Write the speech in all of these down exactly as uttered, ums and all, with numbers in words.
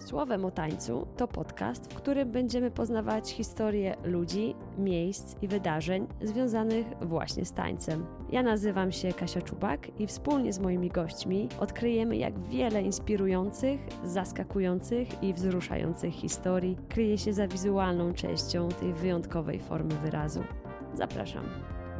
Słowem o tańcu to podcast, w którym będziemy poznawać historię ludzi, miejsc i wydarzeń związanych właśnie z tańcem. Ja nazywam się Kasia Czubak i wspólnie z moimi gośćmi odkryjemy, jak wiele inspirujących, zaskakujących i wzruszających historii kryje się za wizualną częścią tej wyjątkowej formy wyrazu. Zapraszam.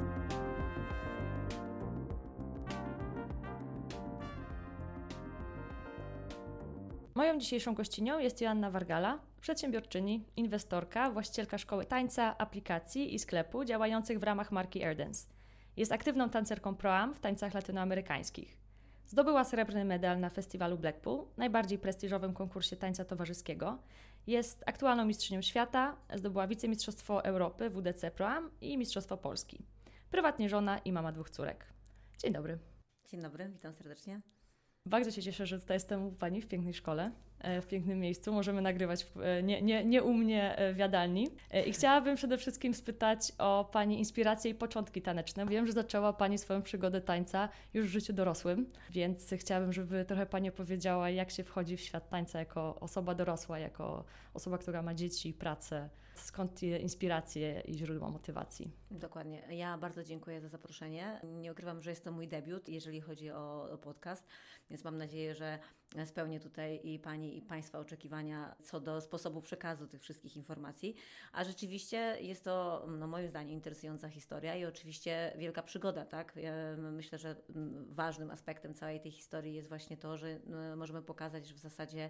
Moją dzisiejszą gościnią jest Joanna Wargala, przedsiębiorczyni, inwestorka, właścicielka szkoły tańca, aplikacji i sklepu działających w ramach marki AirDance. Jest aktywną tancerką pro-am w tańcach latynoamerykańskich. Zdobyła srebrny medal na festiwalu Blackpool, najbardziej prestiżowym konkursie tańca towarzyskiego. Jest aktualną mistrzynią świata, zdobyła wicemistrzostwo Europy W D C Pro-am i mistrzostwo Polski. Prywatnie żona i mama dwóch córek. Dzień dobry. Dzień dobry, witam serdecznie. Bardzo się cieszę, że tutaj jestem u Pani w pięknej szkole, w pięknym miejscu. Możemy nagrywać w, nie, nie, nie u mnie w jadalni. I chciałabym przede wszystkim spytać o Pani inspiracje i początki taneczne. Wiem, że zaczęła Pani swoją przygodę tańca już w życiu dorosłym, więc chciałabym, żeby trochę Pani opowiedziała, jak się wchodzi w świat tańca jako osoba dorosła, jako osoba, która ma dzieci, pracę. Skąd te inspiracje i źródła motywacji? Dokładnie. Ja bardzo dziękuję za zaproszenie. Nie ukrywam, że jest to mój debiut, jeżeli chodzi o, o podcast, więc mam nadzieję, że spełnię tutaj i Pani, i Państwa oczekiwania co do sposobu przekazu tych wszystkich informacji. A rzeczywiście jest to, no, moim zdaniem, interesująca historia i oczywiście wielka przygoda, tak? Ja myślę, że ważnym aspektem całej tej historii jest właśnie to, że możemy pokazać, że w zasadzie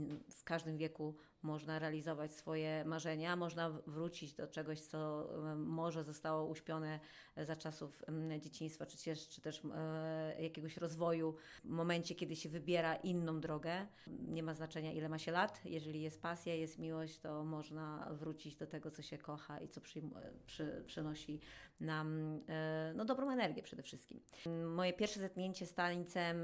w każdym wieku można realizować swoje marzenia, można wrócić do czegoś, co może zostało uśpione za czasów dzieciństwa, czy też, czy też jakiegoś rozwoju w momencie, kiedy się wybiera inną drogę. Nie ma znaczenia, ile ma się lat. Jeżeli jest pasja, jest miłość, to można wrócić do tego, co się kocha i co przy, przy, przynosi nam no, dobrą energię przede wszystkim. Moje pierwsze zetknięcie z tańcem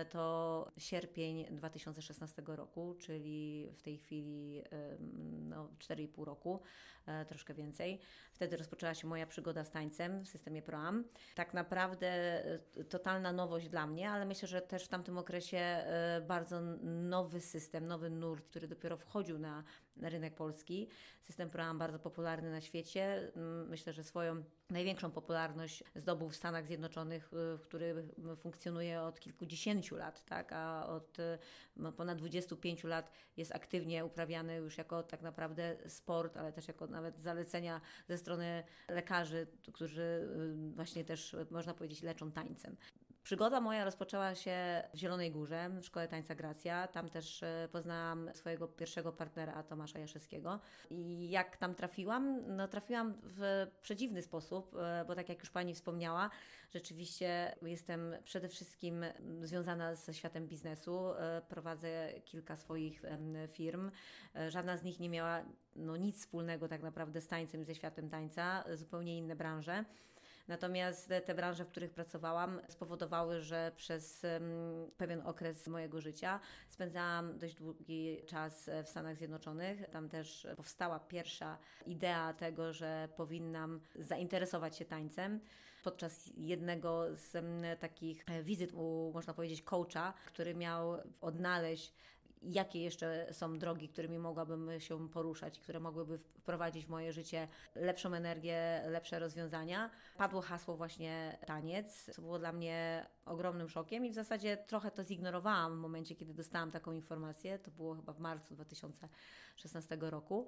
to sierpień dwa tysiące szesnastego roku, czyli w tej chwili no, cztery i pół roku, troszkę więcej. Wtedy rozpoczęła się moja przygoda z tańcem w systemie pro-am. Tak naprawdę totalna nowość dla mnie, ale myślę, że też w tamtym okresie bardzo nowy system, nowy nurt, który dopiero wchodził na, na rynek polski. System pro-am bardzo popularny na świecie. Myślę, że swoją największą popularność zdobył w Stanach Zjednoczonych, który funkcjonuje od kilkudziesięciu lat, tak? A od ponad dwudziestu pięciu lat jest aktywnie uprawiany już jako tak naprawdę sport, ale też jako nawet zalecenia ze strony lekarzy, którzy właśnie też, można powiedzieć, leczą tańcem. Przygoda moja rozpoczęła się w Zielonej Górze, w Szkole Tańca Gracja. Tam też poznałam swojego pierwszego partnera, Tomasza Jaszewskiego. I jak tam trafiłam? No trafiłam w przedziwny sposób, bo tak jak już Pani wspomniała, rzeczywiście jestem przede wszystkim związana ze światem biznesu. Prowadzę kilka swoich firm. Żadna z nich nie miała no, nic wspólnego tak naprawdę z tańcem i ze światem tańca, zupełnie inne branże. Natomiast te branże, w których pracowałam, spowodowały, że przez pewien okres mojego życia spędzałam dość długi czas w Stanach Zjednoczonych. Tam też powstała pierwsza idea tego, że powinnam zainteresować się tańcem. Podczas jednego z takich wizyt u, można powiedzieć, coacha, który miał odnaleźć, jakie jeszcze są drogi, którymi mogłabym się poruszać, które mogłyby wprowadzić w moje życie lepszą energię, lepsze rozwiązania. Padło hasło właśnie taniec, co było dla mnie ogromnym szokiem i w zasadzie trochę to zignorowałam w momencie, kiedy dostałam taką informację. To było chyba w marcu dwa tysiące szesnastego roku.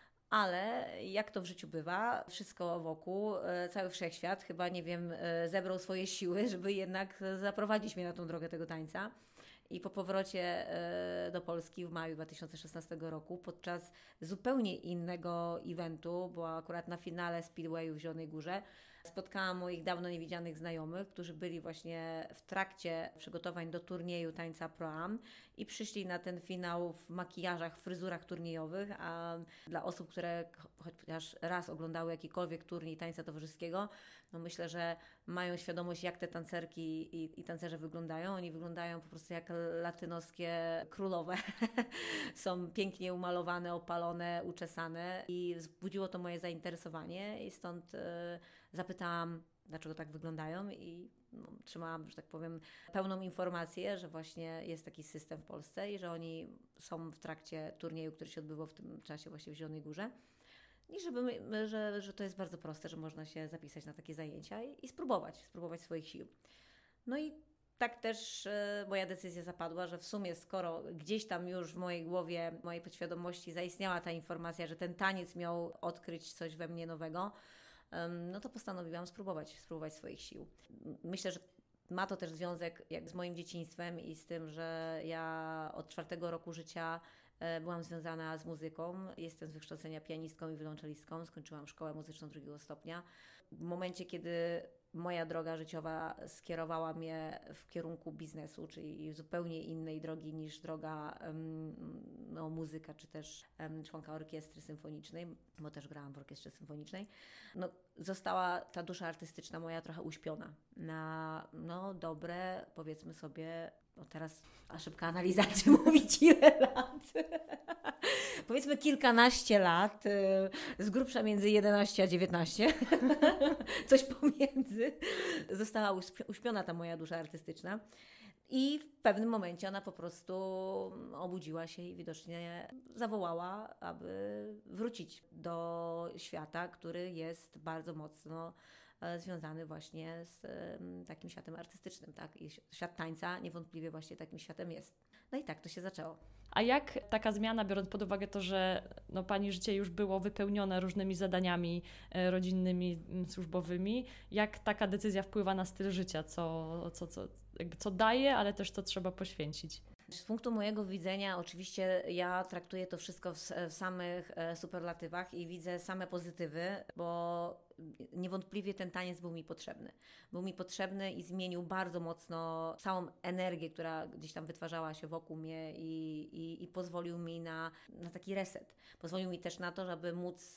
Ale jak to w życiu bywa, wszystko wokół, cały wszechświat chyba, nie wiem, zebrał swoje siły, żeby jednak zaprowadzić mnie na tą drogę tego tańca. I po powrocie do Polski w maju dwa tysiące szesnastego roku podczas zupełnie innego eventu, bo akurat na finale Speedwayu w Zielonej Górze, spotkałam moich dawno niewidzianych znajomych, którzy byli właśnie w trakcie przygotowań do turnieju tańca pro-am i przyszli na ten finał w makijażach, fryzurach turniejowych, a dla osób, które chociaż raz oglądały jakikolwiek turniej tańca towarzyskiego, no myślę, że mają świadomość, jak te tancerki i, i tancerze wyglądają. Oni wyglądają po prostu jak latynoskie królowe. Są pięknie umalowane, opalone, uczesane i wzbudziło to moje zainteresowanie i stąd y, zapytałam, dlaczego tak wyglądają i no, trzymałam, że tak powiem, pełną informację, że właśnie jest taki system w Polsce i że oni są w trakcie turnieju, który się odbywał w tym czasie właśnie w Zielonej Górze. I żeby, że, że to jest bardzo proste, że można się zapisać na takie zajęcia i, i spróbować, spróbować swoich sił. No i tak też e, moja decyzja zapadła, że w sumie skoro gdzieś tam już w mojej głowie, w mojej podświadomości zaistniała ta informacja, że ten taniec miał odkryć coś we mnie nowego, em, no to postanowiłam spróbować, spróbować swoich sił. Myślę, że ma to też związek jak z moim dzieciństwem i z tym, że ja od czwartego roku życia e, byłam związana z muzyką. Jestem z wykształcenia pianistką i wiolonczelistką. Skończyłam szkołę muzyczną drugiego stopnia. W momencie, kiedy moja droga życiowa skierowała mnie w kierunku biznesu, czyli zupełnie innej drogi niż droga no, muzyka, czy też członka orkiestry symfonicznej, bo też grałam w orkiestrze symfonicznej. No, została ta dusza artystyczna moja trochę uśpiona na no, dobre, powiedzmy sobie, no teraz a szybka analiza, czy mówić ile lat? Powiedzmy kilkanaście lat, z grubsza między jedenaście a dziewiętnaście, coś pomiędzy. Została uśpiona ta moja dusza artystyczna i w pewnym momencie ona po prostu obudziła się i widocznie zawołała, aby wrócić do świata, który jest bardzo mocno związany właśnie z takim światem artystycznym, tak? I świat tańca niewątpliwie właśnie takim światem jest. No i tak to się zaczęło. A jak taka zmiana, biorąc pod uwagę to, że no, Pani życie już było wypełnione różnymi zadaniami e, rodzinnymi, m, służbowymi, jak taka decyzja wpływa na styl życia? Co, co, co, jakby co daje, ale też co trzeba poświęcić? Z punktu mojego widzenia oczywiście ja traktuję to wszystko w, w samych e, superlatywach i widzę same pozytywy, bo niewątpliwie ten taniec był mi potrzebny. Był mi potrzebny i zmienił bardzo mocno całą energię, która gdzieś tam wytwarzała się wokół mnie i, i, i pozwolił mi na, na taki reset. Pozwolił mi też na to, żeby móc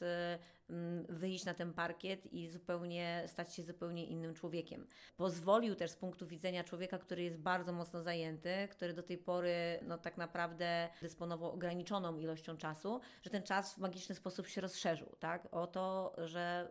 wyjść na ten parkiet i zupełnie stać się zupełnie innym człowiekiem. Pozwolił też z punktu widzenia człowieka, który jest bardzo mocno zajęty, który do tej pory no, tak naprawdę dysponował ograniczoną ilością czasu, że ten czas w magiczny sposób się rozszerzył. Tak? O to, że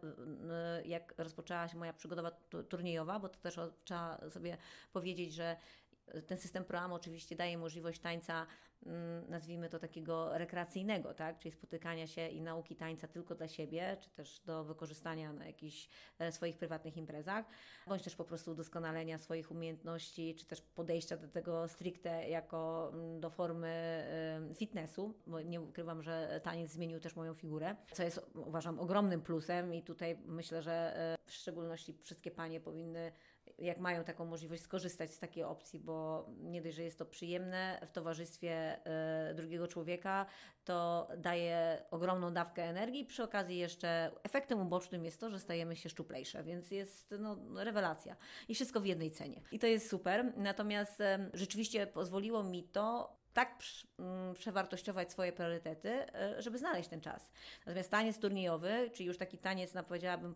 jak rozpoczęła się moja przygoda turniejowa, bo to też trzeba sobie powiedzieć, że ten system ProAm oczywiście daje możliwość tańca, nazwijmy to takiego rekreacyjnego, tak? Czyli spotykania się i nauki tańca tylko dla siebie, czy też do wykorzystania na jakichś swoich prywatnych imprezach, bądź też po prostu udoskonalenia swoich umiejętności, czy też podejścia do tego stricte jako do formy fitnessu, bo nie ukrywam, że taniec zmienił też moją figurę, co jest uważam ogromnym plusem i tutaj myślę, że w szczególności wszystkie panie powinny, jak mają taką możliwość, skorzystać z takiej opcji, bo nie dość, że jest to przyjemne w towarzystwie y, drugiego człowieka, to daje ogromną dawkę energii. Przy okazji jeszcze efektem ubocznym jest to, że stajemy się szczuplejsze, więc jest no, rewelacja. I wszystko w jednej cenie. I to jest super. Natomiast y, rzeczywiście pozwoliło mi to tak przewartościować swoje priorytety, żeby znaleźć ten czas. Natomiast taniec turniejowy, czyli już taki taniec, no powiedziałabym,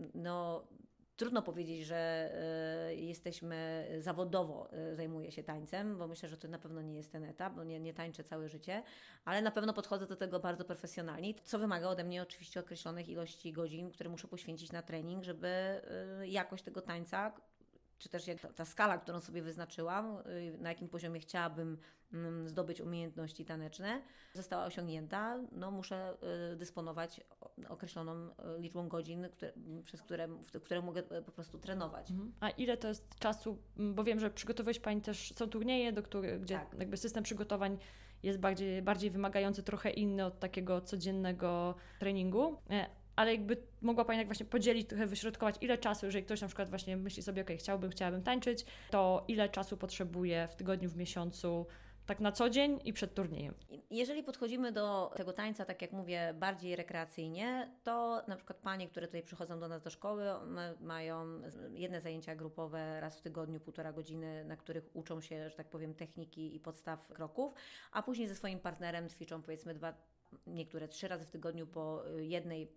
no trudno powiedzieć, że y, jesteśmy zawodowo y, zajmuję się tańcem, bo myślę, że to na pewno nie jest ten etap, bo nie, nie tańczę całe życie, ale na pewno podchodzę do tego bardzo profesjonalnie, co wymaga ode mnie oczywiście określonych ilości godzin, które muszę poświęcić na trening, żeby y, jakość tego tańca, czy też jak ta, ta skala, którą sobie wyznaczyłam, y, na jakim poziomie chciałabym y, zdobyć umiejętności taneczne, została osiągnięta, no muszę y, dysponować określoną y, liczbą godzin, które, przez które, które mogę y, po prostu trenować. Mhm. A ile to jest czasu? Bo wiem, że przygotowujesz Pani też, są turnieje, do których, gdzie Tak. jakby system przygotowań jest bardziej, bardziej wymagający, trochę inny od takiego codziennego treningu. Ale jakby mogła Pani tak właśnie podzielić, trochę wyśrodkować, ile czasu, jeżeli ktoś na przykład właśnie myśli sobie, ok, chciałbym, chciałabym tańczyć, to ile czasu potrzebuje w tygodniu, w miesiącu, tak na co dzień i przed turniejem? Jeżeli podchodzimy do tego tańca, tak jak mówię, bardziej rekreacyjnie, to na przykład panie, które tutaj przychodzą do nas do szkoły, mają jedne zajęcia grupowe raz w tygodniu, półtora godziny, na których uczą się, że tak powiem, techniki i podstaw kroków, a później ze swoim partnerem ćwiczą powiedzmy dwa, niektóre trzy razy w tygodniu po jednej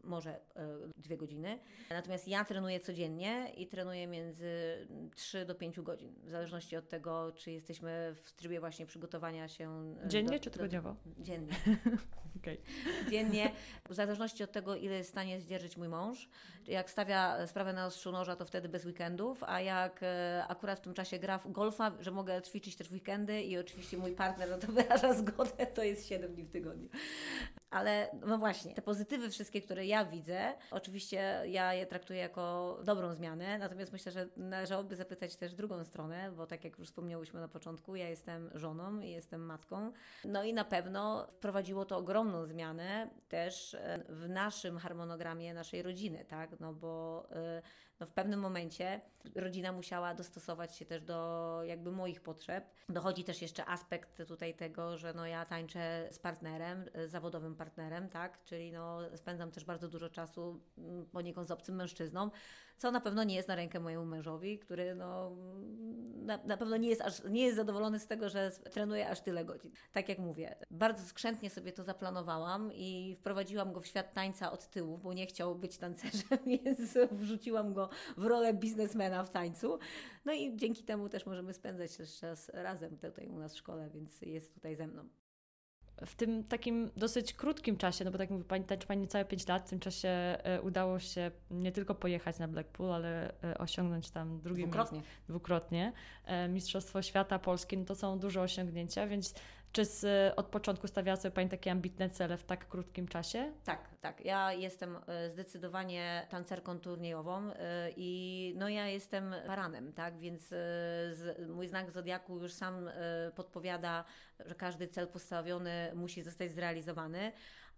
może dwie godziny. Natomiast ja trenuję codziennie i trenuję między trzy do pięciu godzin, w zależności od tego, czy jesteśmy w trybie właśnie przygotowania się. Dziennie do, czy tygodniowo? Do, dziennie. Okay. Dziennie, w zależności od tego, ile jest w stanie zdzierżyć mój mąż. Jak stawia sprawę na ostrzu noża, to wtedy bez weekendów, a jak akurat w tym czasie gra w golfa, że mogę ćwiczyć też w weekendy i oczywiście mój partner na to wyraża zgodę, to jest siedem dni w tygodniu. Ale no właśnie, te pozytywy wszystkie, które ja widzę, oczywiście ja je traktuję jako dobrą zmianę, natomiast myślę, że należałoby zapytać też drugą stronę, bo tak jak już wspomniałyśmy na początku, ja jestem żoną i jestem matką, no i na pewno wprowadziło to ogromną zmianę też w naszym harmonogramie naszej rodziny, tak, no bo no w pewnym momencie rodzina musiała dostosować się też do jakby moich potrzeb. Dochodzi też jeszcze aspekt tutaj tego, że no ja tańczę z partnerem, zawodowym partnerem, tak, czyli no spędzam też bardzo dużo czasu poniekąd z obcym mężczyzną, co na pewno nie jest na rękę mojemu mężowi, który no na, na pewno nie jest, aż, nie jest zadowolony z tego, że trenuje aż tyle godzin. Tak jak mówię, bardzo skrzętnie sobie to zaplanowałam i wprowadziłam go w świat tańca od tyłu, bo nie chciał być tancerzem, więc wrzuciłam go w rolę biznesmena w tańcu. No i dzięki temu też możemy spędzać też czas razem tutaj u nas w szkole, więc jest tutaj ze mną. W tym takim dosyć krótkim czasie, no bo tak jak mówi Pani, tańczy Pani niecałe pięć lat, w tym czasie e, udało się nie tylko pojechać na Blackpool, ale e, osiągnąć tam drugie dwukrotnie. miejsce. Dwukrotnie. E, Mistrzostwo Świata Polskie, no to są duże osiągnięcia, więc czy z, od początku stawiała sobie Pani takie ambitne cele w tak krótkim czasie? Tak, tak. Ja jestem zdecydowanie tancerką turniejową i no ja jestem baranem, tak, więc z, mój znak zodiaku już sam podpowiada, że każdy cel postawiony musi zostać zrealizowany.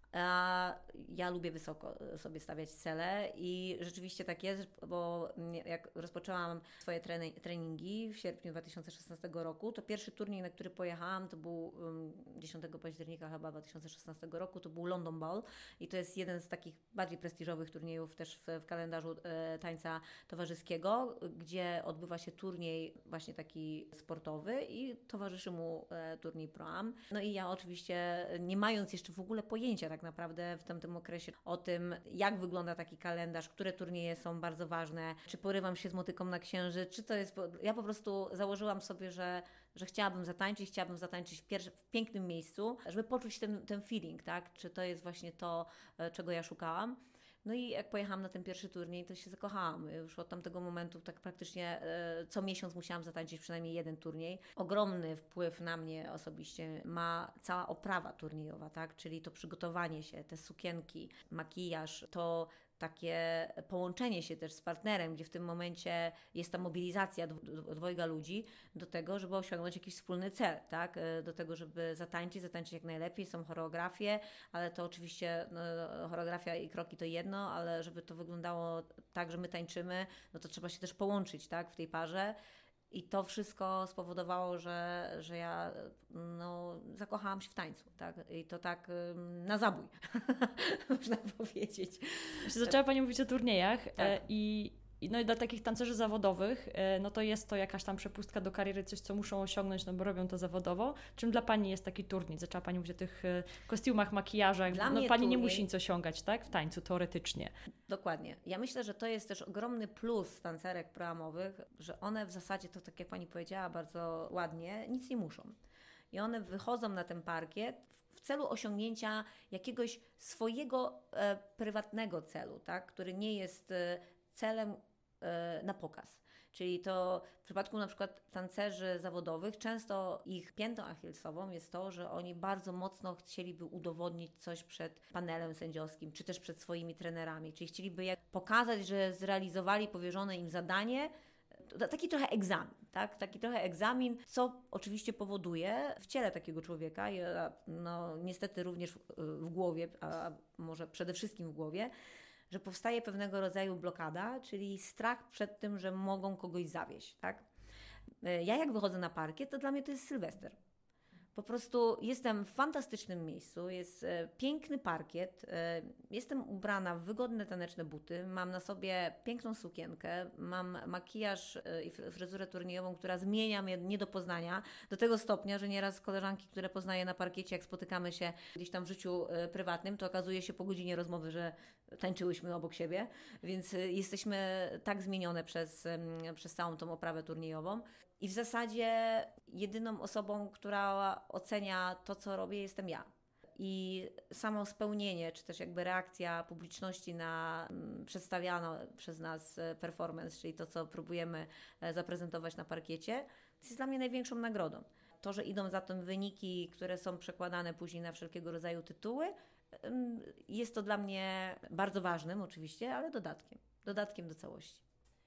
A ja lubię wysoko sobie stawiać cele i rzeczywiście tak jest, bo jak rozpoczęłam swoje treningi w sierpniu dwa tysiące szesnastego roku, to pierwszy turniej, na który pojechałam, to był dziesiątego października chyba dwa tysiące szesnastego roku, to był London Ball i to jest jeden z takich bardziej prestiżowych turniejów też w, w kalendarzu e, tańca towarzyskiego, gdzie odbywa się turniej właśnie taki sportowy i towarzyszy mu e, turniej Pro-Am. No i ja oczywiście, nie mając jeszcze w ogóle pojęcia tak naprawdę w tamtym okresie o tym, jak wygląda taki kalendarz, które turnieje są bardzo ważne, czy porywam się z motyką na księżyc, czy to jest... Ja po prostu założyłam sobie, że, że chciałabym zatańczyć, chciałabym zatańczyć w, pierwszy, w pięknym miejscu, żeby poczuć ten, ten feeling, tak? Czy to jest właśnie to, czego ja szukałam. No i jak pojechałam na ten pierwszy turniej, to się zakochałam. Już od tamtego momentu tak praktycznie e, co miesiąc musiałam zatańczyć przynajmniej jeden turniej. Ogromny wpływ na mnie osobiście ma cała oprawa turniejowa, tak? Czyli to przygotowanie się, te sukienki, makijaż, to takie połączenie się też z partnerem, gdzie w tym momencie jest ta mobilizacja dwojga ludzi do tego, żeby osiągnąć jakiś wspólny cel, tak? Do tego, żeby zatańczyć, zatańczyć jak najlepiej, są choreografie, ale to oczywiście no, choreografia i kroki to jedno, ale żeby to wyglądało tak, że my tańczymy, no to trzeba się też połączyć, tak? W tej parze. I to wszystko spowodowało, że, że ja no, zakochałam się w tańcu, tak? I to tak na zabój, można powiedzieć. Zaczęła Pani mówić o turniejach tak. e, i no i dla takich tancerzy zawodowych, e, no to jest to jakaś tam przepustka do kariery, coś co muszą osiągnąć, no bo robią to zawodowo. Czym dla Pani jest taki turniej? Zaczęła Pani mówić o tych e, kostiumach, makijażach. Dla no mnie Pani turniej... nie musi nic osiągać, tak? W tańcu teoretycznie. Dokładnie. Ja myślę, że to jest też ogromny plus tancerek proamowych, że one w zasadzie, to tak jak Pani powiedziała bardzo ładnie, nic nie muszą. I one wychodzą na ten parkiet w celu osiągnięcia jakiegoś swojego e, prywatnego celu, tak? Który nie jest e, celem e, na pokaz. Czyli to w przypadku na przykład tancerzy zawodowych często ich piętą achillesową jest to, że oni bardzo mocno chcieliby udowodnić coś przed panelem sędziowskim, czy też przed swoimi trenerami. Czyli chcieliby jak pokazać, że zrealizowali powierzone im zadanie, taki trochę egzamin, tak? Taki trochę egzamin, co oczywiście powoduje w ciele takiego człowieka, no niestety również w, w głowie, a może przede wszystkim w głowie, że powstaje pewnego rodzaju blokada, czyli strach przed tym, że mogą kogoś zawieść, tak? Ja jak wychodzę na parkiet, to dla mnie to jest Sylwester. Po prostu jestem w fantastycznym miejscu, jest e, piękny parkiet, e, jestem ubrana w wygodne taneczne buty, mam na sobie piękną sukienkę, mam makijaż e, i fryzurę turniejową, która zmienia mnie nie do poznania, do tego stopnia, że nieraz koleżanki, które poznaję na parkiecie, jak spotykamy się gdzieś tam w życiu e, prywatnym, to okazuje się po godzinie rozmowy, że tańczyłyśmy obok siebie, więc e, jesteśmy tak zmienione przez, e, przez całą tą oprawę turniejową. I w zasadzie jedyną osobą, która ocenia to, co robię, jestem ja. I samo spełnienie, czy też jakby reakcja publiczności na mm, przedstawiano przez nas performance, czyli to, co próbujemy zaprezentować na parkiecie, to jest dla mnie największą nagrodą. To, że idą za tym wyniki, które są przekładane później na wszelkiego rodzaju tytuły, jest to dla mnie bardzo ważnym oczywiście, ale dodatkiem. Dodatkiem do całości.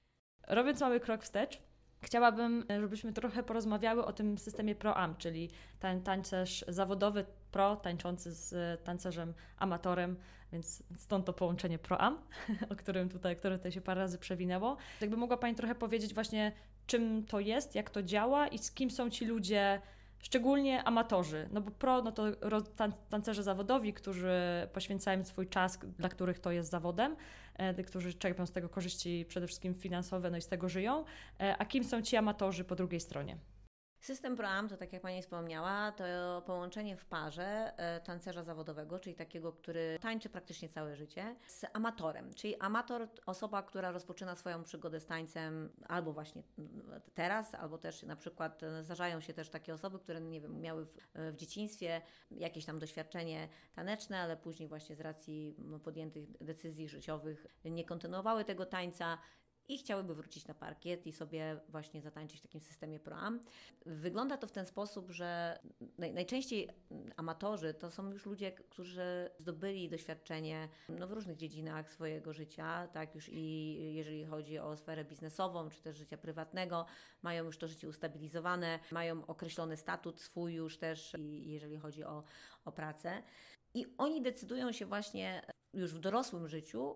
Robiąc mały krok wstecz, chciałabym, żebyśmy trochę porozmawiały o tym systemie Pro-Am, czyli ten tańcerz zawodowy pro, tańczący z tancerzem amatorem, więc stąd to połączenie Pro-Am, o którym tutaj, które tutaj się parę razy przewinęło. Jakby mogła Pani trochę powiedzieć właśnie, czym to jest, jak to działa i z kim są ci ludzie, szczególnie amatorzy, no bo pro, no to tan- tancerze zawodowi, którzy poświęcają swój czas, dla których to jest zawodem, e, którzy czerpią z tego korzyści przede wszystkim finansowe, no i z tego żyją, e, a kim są ci amatorzy po drugiej stronie? System Pro-Am to, tak jak Pani wspomniała, to połączenie w parze e, tancerza zawodowego, czyli takiego, który tańczy praktycznie całe życie, z amatorem. Czyli amator, osoba, która rozpoczyna swoją przygodę z tańcem albo właśnie teraz, albo też na przykład zdarzają się też takie osoby, które, nie wiem, miały w, w dzieciństwie jakieś tam doświadczenie taneczne, ale później właśnie z racji podjętych decyzji życiowych nie kontynuowały tego tańca i chciałyby wrócić na parkiet i sobie właśnie zatańczyć w takim systemie Pro-Am. Wygląda to w ten sposób, że naj, najczęściej amatorzy to są już ludzie, którzy zdobyli doświadczenie no, w różnych dziedzinach swojego życia, tak już i jeżeli chodzi o sferę biznesową, czy też życia prywatnego, mają już to życie ustabilizowane, mają określony statut swój już też, i jeżeli chodzi o, o pracę. I oni decydują się właśnie już w dorosłym życiu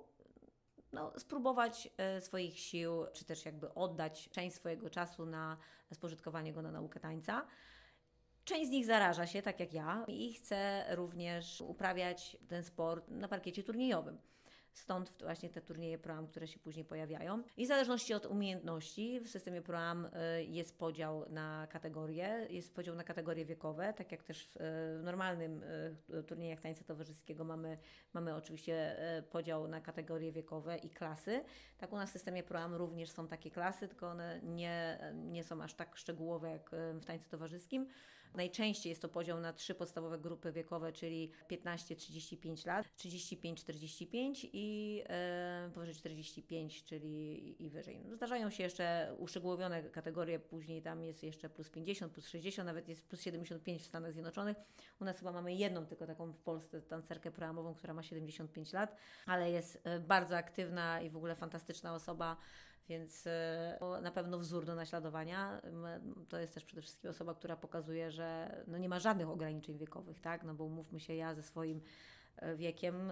No, spróbować e, swoich sił, czy też jakby oddać część swojego czasu na spożytkowanie go na naukę tańca. Część z nich zaraża się, tak jak ja, i chce również uprawiać ten sport na parkiecie turniejowym. Stąd właśnie te turnieje Pro-Am, które się później pojawiają. I w zależności od umiejętności w systemie Pro-Am jest podział na kategorie, jest podział na kategorie wiekowe, tak jak też w normalnym turniejach tańca towarzyskiego mamy, mamy oczywiście podział na kategorie wiekowe i klasy. Tak u nas w systemie Pro-Am również są takie klasy, tylko one nie, nie są aż tak szczegółowe jak w tańcu towarzyskim. Najczęściej jest to podział na trzy podstawowe grupy wiekowe, czyli piętnaście trzydzieści pięć lat, trzydzieści pięć czterdzieści pięć i e, powyżej czterdzieści pięć, czyli i, i wyżej. No, zdarzają się jeszcze uszczegółowione kategorie, później tam jest jeszcze plus pięćdziesiąt, plus sześćdziesiąt, nawet jest plus siedemdziesiąt pięć w Stanach Zjednoczonych. U nas chyba mamy jedną tylko taką w Polsce tancerkę proamową, która ma siedemdziesiąt pięć lat, ale jest bardzo aktywna i w ogóle fantastyczna osoba. Więc na pewno wzór do naśladowania. To jest też przede wszystkim osoba, która pokazuje, że no nie ma żadnych ograniczeń wiekowych, tak? No bo umówmy się, ja ze swoim wiekiem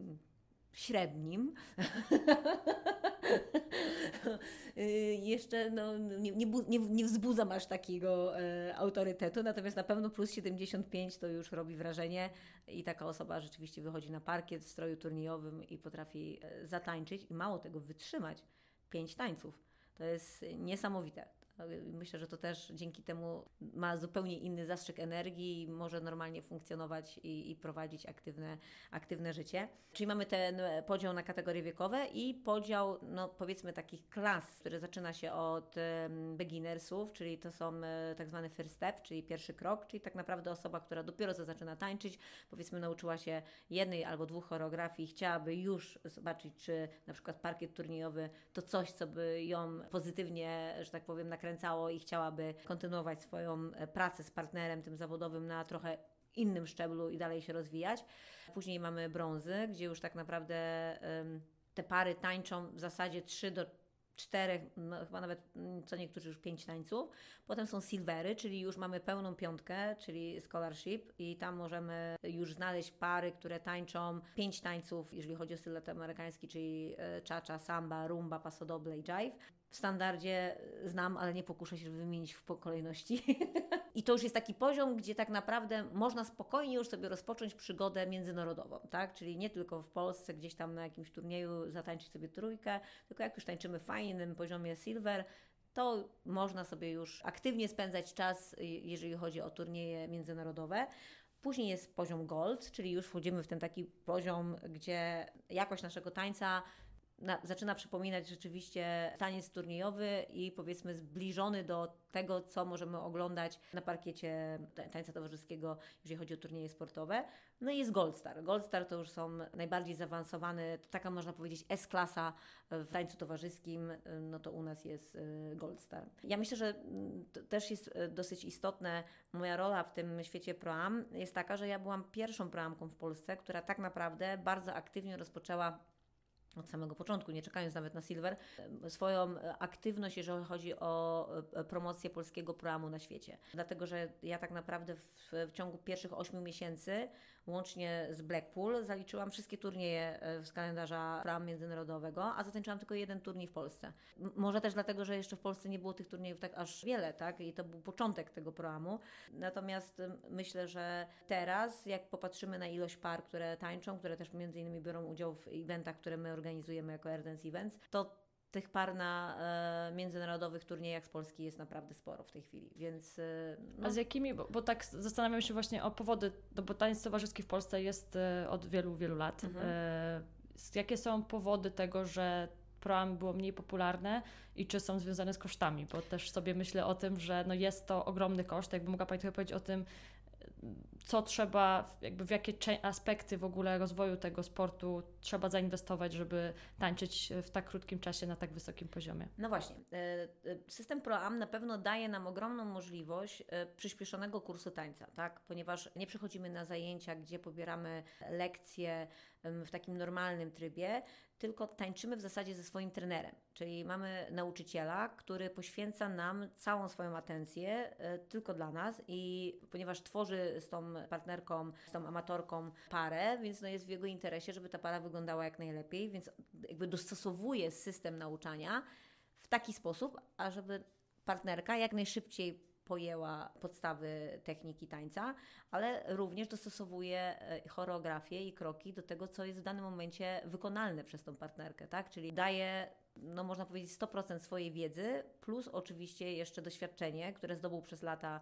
średnim jeszcze no, nie, nie, nie, nie wzbudzam aż takiego e, autorytetu, natomiast na pewno plus siedemdziesiąt pięć to już robi wrażenie i taka osoba rzeczywiście wychodzi na parkiet w stroju turniejowym i potrafi e, zatańczyć i mało tego wytrzymać pięć tańców. To jest niesamowite. Myślę, że to też dzięki temu ma zupełnie inny zastrzyk energii i może normalnie funkcjonować i, i prowadzić aktywne, aktywne życie. Czyli mamy ten podział na kategorie wiekowe i podział, no powiedzmy, takich klas, który zaczyna się od um, beginnersów, czyli to są um, tak zwany first step, czyli pierwszy krok, czyli tak naprawdę osoba, która dopiero co zaczyna tańczyć, powiedzmy nauczyła się jednej albo dwóch choreografii i chciałaby już zobaczyć, czy na przykład parkiet turniejowy to coś, co by ją pozytywnie, że tak powiem, nakręcało i chciałaby kontynuować swoją pracę z partnerem tym zawodowym na trochę innym szczeblu i dalej się rozwijać. Później mamy brązy, gdzie już tak naprawdę um, te pary tańczą w zasadzie trzy do czterech, no chyba nawet co niektórzy już pięć tańców. Potem są silvery, czyli już mamy pełną piątkę, czyli scholarship i tam możemy już znaleźć pary, które tańczą pięć tańców, jeżeli chodzi o styl amerykański, czyli cha-cha, samba, rumba, paso doble i jive. w standardzie znam, ale nie pokuszę się, żeby wymienić w kolejności. I to już jest taki poziom, gdzie tak naprawdę można spokojnie już sobie rozpocząć przygodę międzynarodową, tak? Czyli nie tylko w Polsce, gdzieś tam na jakimś turnieju zatańczyć sobie trójkę, tylko jak już tańczymy w fajnym poziomie silver, to można sobie już aktywnie spędzać czas, jeżeli chodzi o turnieje międzynarodowe. Później jest poziom gold, czyli już wchodzimy w ten taki poziom, gdzie jakość naszego tańca Na, zaczyna przypominać rzeczywiście taniec turniejowy i powiedzmy zbliżony do tego, co możemy oglądać na parkiecie tańca towarzyskiego, jeżeli chodzi o turnieje sportowe. No i jest Gold Star. Gold Star to już są najbardziej zaawansowane, to taka można powiedzieć S-klasa w tańcu towarzyskim, no to u nas jest Gold Star. Ja myślę, że to też jest dosyć istotne, moja rola w tym świecie pro-am jest taka, że ja byłam pierwszą pro-amką w Polsce, która tak naprawdę bardzo aktywnie rozpoczęła od samego początku, nie czekając nawet na silver, swoją aktywność, jeżeli chodzi o promocję polskiego pro-amu na świecie. Dlatego, że ja tak naprawdę w, w ciągu pierwszych ośmiu miesięcy, łącznie z Blackpool, zaliczyłam wszystkie turnieje z kalendarza pro-am międzynarodowego, a zatańczyłam tylko jeden turniej w Polsce. M- może też dlatego, że jeszcze w Polsce nie było tych turniejów tak aż wiele, tak? I to był początek tego pro-amu. Natomiast myślę, że teraz, jak popatrzymy na ilość par, które tańczą, które też między innymi biorą udział w eventach, które my organizujemy jako AirDance Events, to tych par na e, międzynarodowych turniejach z Polski jest naprawdę sporo w tej chwili, więc... E, no. A z jakimi, bo, bo tak zastanawiam się właśnie o powody, no bo taniec towarzyski w Polsce jest e, od wielu, wielu lat. Mhm. E, jakie są powody tego, że pro-am było mniej popularne i czy są związane z kosztami? Bo też sobie myślę o tym, że no jest to ogromny koszt. Jakby mogła Pani trochę powiedzieć o tym, co trzeba, jakby w jakie aspekty w ogóle rozwoju tego sportu trzeba zainwestować, żeby tańczyć w tak krótkim czasie na tak wysokim poziomie. No właśnie, system pro-am na pewno daje nam ogromną możliwość przyspieszonego kursu tańca, tak? Ponieważ nie przychodzimy na zajęcia, gdzie pobieramy lekcje w takim normalnym trybie, tylko tańczymy w zasadzie ze swoim trenerem, czyli mamy nauczyciela, który poświęca nam całą swoją atencję tylko dla nas i ponieważ tworzy z tą partnerką, z tą amatorką parę, więc no jest w jego interesie, żeby ta para wyglądała jak najlepiej, więc jakby dostosowuje system nauczania w taki sposób, ażeby partnerka jak najszybciej pojęła podstawy techniki tańca, ale również dostosowuje choreografię i kroki do tego, co jest w danym momencie wykonalne przez tą partnerkę, tak? Czyli daje, no można powiedzieć, sto procent swojej wiedzy, plus oczywiście jeszcze doświadczenie, które zdobył przez lata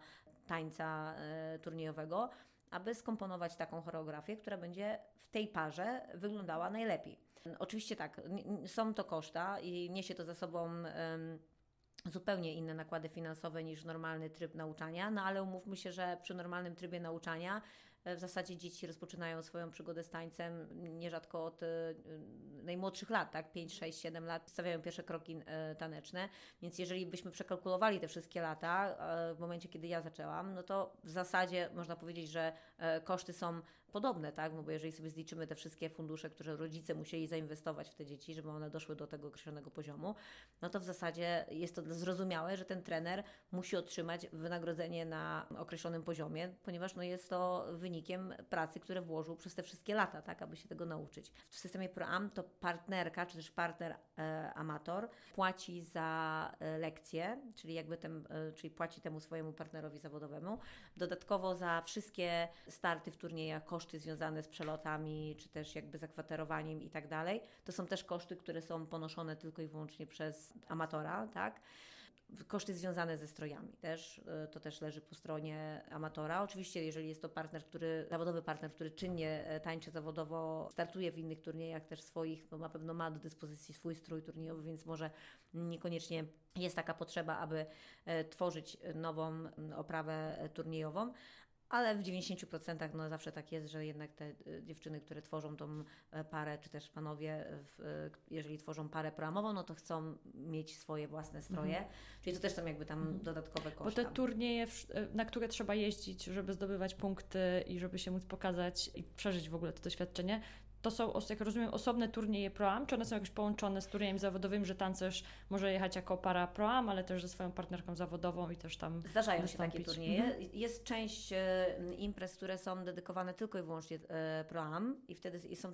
tańca e, turniejowego, aby skomponować taką choreografię, która będzie w tej parze wyglądała najlepiej. Oczywiście tak, n- są to koszta i niesie to za sobą em, zupełnie inne nakłady finansowe niż normalny tryb nauczania, no ale umówmy się, że przy normalnym trybie nauczania w zasadzie dzieci rozpoczynają swoją przygodę z tańcem nierzadko od y, najmłodszych lat, tak? pięć, sześć, siedem lat stawiają pierwsze kroki y, taneczne, więc jeżeli byśmy przekalkulowali te wszystkie lata y, w momencie, kiedy ja zaczęłam, no to w zasadzie można powiedzieć, że y, koszty są podobne, tak? No bo jeżeli sobie zliczymy te wszystkie fundusze, które rodzice musieli zainwestować w te dzieci, żeby one doszły do tego określonego poziomu, no to w zasadzie jest to zrozumiałe, że ten trener musi otrzymać wynagrodzenie na określonym poziomie, ponieważ no jest to wynikiem pracy, które włożył przez te wszystkie lata, tak, aby się tego nauczyć. W systemie pro-am to partnerka, czy też partner e, amator płaci za e, lekcje, czyli jakby ten, e, czyli płaci temu swojemu partnerowi zawodowemu. Dodatkowo za wszystkie starty w turniejach, koszty związane z przelotami, czy też jakby zakwaterowaniem i tak dalej. To są też koszty, które są ponoszone tylko i wyłącznie przez amatora, tak? Koszty związane ze strojami też, to też leży po stronie amatora. Oczywiście, jeżeli jest to partner, który, zawodowy partner, który czynnie tańczy zawodowo, startuje w innych turniejach też swoich, to na pewno ma do dyspozycji swój strój turniejowy, więc może niekoniecznie jest taka potrzeba, aby tworzyć nową oprawę turniejową. Ale w dziewięćdziesięciu procentach no zawsze tak jest, że jednak te dziewczyny, które tworzą tą parę, czy też panowie, w, jeżeli tworzą parę pro-amową, no to chcą mieć swoje własne stroje. Mhm. Czyli to też są jakby tam mhm. dodatkowe koszty. Bo te turnieje, na które trzeba jeździć, żeby zdobywać punkty i żeby się móc pokazać i przeżyć w ogóle to doświadczenie, to są, jak rozumiem, osobne turnieje pro-am, czy one są jakoś połączone z turniejami zawodowymi, że tancerz może jechać jako para pro-am, ale też ze swoją partnerką zawodową i też tam Zdarzają wystąpić. się takie turnieje. Mhm. Jest część e, imprez, które są dedykowane tylko i wyłącznie e, pro-am i wtedy są to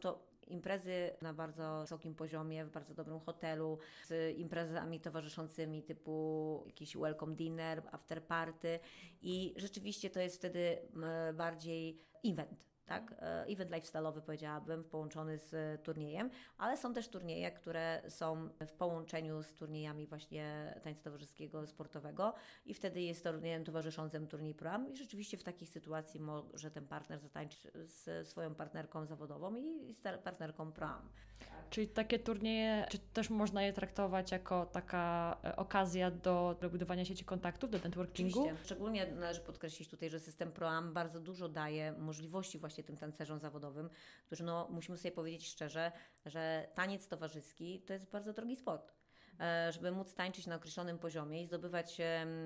imprezy na bardzo wysokim poziomie, w bardzo dobrym hotelu, z imprezami towarzyszącymi typu jakiś welcome dinner, after party i rzeczywiście to jest wtedy bardziej event. Tak, event lifestyle'owy powiedziałabym, połączony z turniejem, ale są też turnieje, które są w połączeniu z turniejami właśnie tańca towarzyskiego, sportowego i wtedy jest to turniejem towarzyszącym turniej Pro-Am i rzeczywiście w takiej sytuacji może ten partner zatańczyć z swoją partnerką zawodową i z partnerką Pro-Am. Czyli takie turnieje, czy też można je traktować jako taka okazja do, do budowania sieci kontaktów, do networkingu? Oczywiście. Szczególnie należy podkreślić tutaj, że system Pro-Am bardzo dużo daje możliwości właśnie tym tancerzom zawodowym, którzy no, musimy sobie powiedzieć szczerze, że taniec towarzyski to jest bardzo drogi sport. Żeby móc tańczyć na określonym poziomie i zdobywać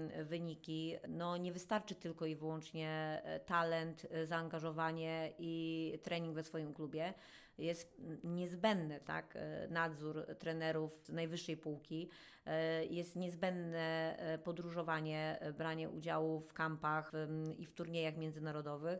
wyniki, no nie wystarczy tylko i wyłącznie talent, zaangażowanie i trening we swoim klubie. Jest niezbędny, tak, nadzór trenerów z najwyższej półki, jest niezbędne podróżowanie, branie udziału w kampach i w turniejach międzynarodowych,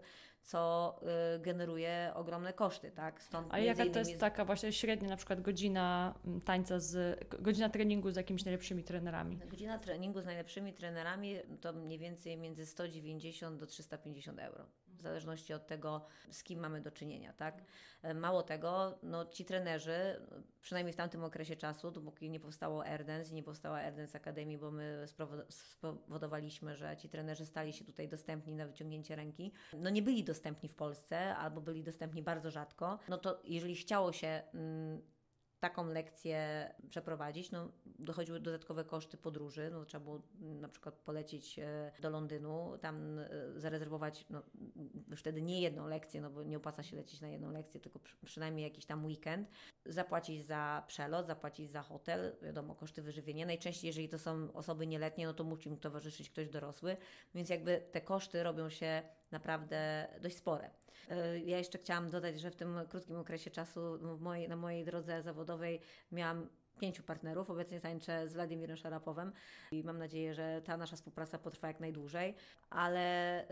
co generuje ogromne koszty, tak? Stąd A jaka to jest, jest taka właśnie średnia na przykład godzina tańca, z, godzina treningu z jakimiś najlepszymi trenerami? Godzina treningu z najlepszymi trenerami to mniej więcej między sto dziewięćdziesiąt do trzysta pięćdziesiąt euro. W zależności od tego, z kim mamy do czynienia, tak? Mało tego, no ci trenerzy, przynajmniej w tamtym okresie czasu, dopóki nie powstało Airdance i nie powstała Airdance Academy, bo my spowodowaliśmy, że ci trenerzy stali się tutaj dostępni na wyciągnięcie ręki, no nie byli dostępni w Polsce, albo byli dostępni bardzo rzadko, no to jeżeli chciało się mm, taką lekcję przeprowadzić, no dochodziły dodatkowe koszty podróży, no trzeba było na przykład polecieć do Londynu, tam zarezerwować, no już wtedy nie jedną lekcję, no bo nie opłaca się lecieć na jedną lekcję, tylko przy, przynajmniej jakiś tam weekend, zapłacić za przelot, zapłacić za hotel, wiadomo, koszty wyżywienia. Najczęściej, jeżeli to są osoby nieletnie, no to musi im towarzyszyć ktoś dorosły, więc jakby te koszty robią się naprawdę dość spore. Ja jeszcze chciałam dodać, że w tym krótkim okresie czasu w mojej, na mojej drodze zawodowej miałam pięciu partnerów. Obecnie tańczę z Władimirem Szarapowem i mam nadzieję, że ta nasza współpraca potrwa jak najdłużej, ale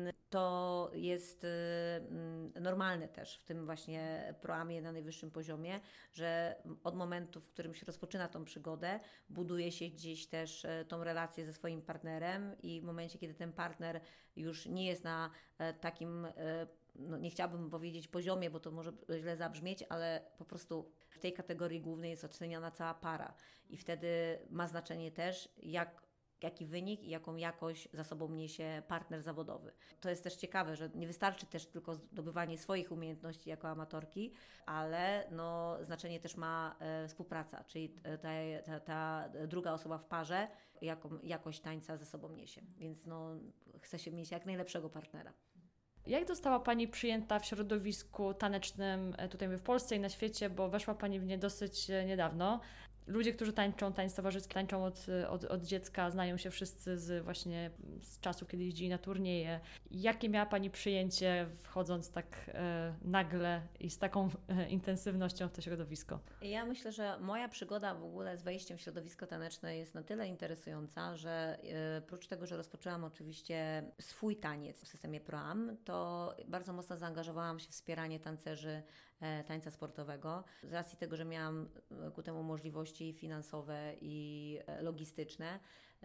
to jest normalne też w tym właśnie Pro-Amie na najwyższym poziomie, że od momentu, w którym się rozpoczyna tą przygodę, buduje się gdzieś też tą relację ze swoim partnerem i w momencie, kiedy ten partner już nie jest na takim, no nie chciałabym powiedzieć poziomie, bo to może źle zabrzmieć, ale po prostu w tej kategorii głównej jest oceniana cała para i wtedy ma znaczenie też, jak, jaki wynik i jaką jakość za sobą niesie partner zawodowy. To jest też ciekawe, że nie wystarczy też tylko zdobywanie swoich umiejętności jako amatorki, ale no, znaczenie też ma e, współpraca, czyli ta, ta, ta druga osoba w parze, jaką jakość tańca ze sobą niesie. Więc no, chce się mieć jak najlepszego partnera. Jak została Pani przyjęta w środowisku tanecznym tutaj w Polsce i na świecie, bo weszła Pani w nie dosyć niedawno? Ludzie, którzy tańczą tańc towarzyski, tańczą od, od, od dziecka, znają się wszyscy z właśnie z czasu, kiedy jeździli na turnieje. Jakie miała Pani przyjęcie, wchodząc tak e, nagle i z taką e, intensywnością w to środowisko? Ja myślę, że moja przygoda w ogóle z wejściem w środowisko taneczne jest na tyle interesująca, że e, oprócz tego, że rozpoczęłam oczywiście swój taniec w systemie Pro-Am, to bardzo mocno zaangażowałam się w wspieranie tancerzy tańca sportowego. Z racji tego, że miałam ku temu możliwości finansowe i logistyczne,